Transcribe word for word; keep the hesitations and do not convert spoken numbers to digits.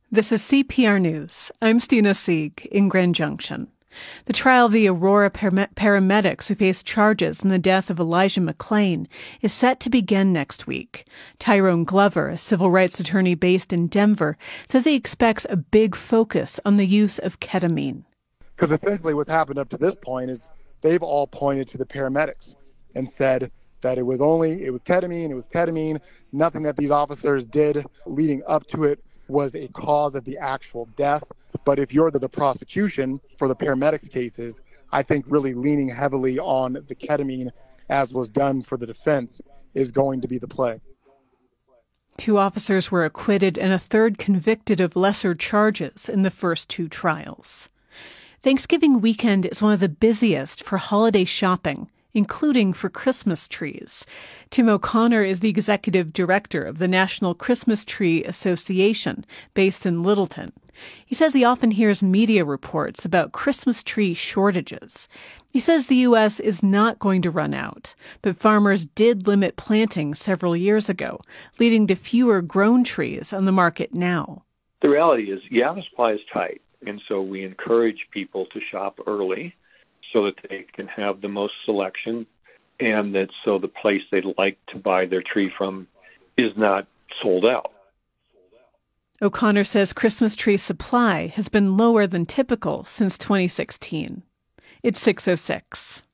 This is C P R News. I'm Stina Sieg in Grand Junction. The trial of the Aurora param- paramedics who faced charges in the death of Elijah McClain is set to begin next week. Tyrone Glover, a civil rights attorney based in Denver, says he expects a big focus on the use of ketamine. Because essentially what's happened up to this point is they've all pointed to the paramedics and said that it was only, it was ketamine, it was ketamine. Nothing that these officers did leading up to it was a cause of the actual death. But if you're the, the prosecution for the paramedics cases, I think really leaning heavily on the ketamine, as was done for the defense, is going to be the play. Two officers were acquitted and a third convicted of lesser charges in the first two trials. Thanksgiving weekend is one of the busiest for holiday shopping, including for Christmas trees. Tim O'Connor is the executive director of the National Christmas Tree Association, based in Littleton. He says he often hears media reports about Christmas tree shortages. He says the U S is not going to run out, but farmers did limit planting several years ago, leading to fewer grown trees on the market now. The reality is, yeah, the supply is tight, and so we encourage people to shop early so that they can have the most selection, and that so the place they'd like to buy their tree from is not sold out. O'Connor says Christmas tree supply has been lower than typical since twenty sixteen. It's six oh six.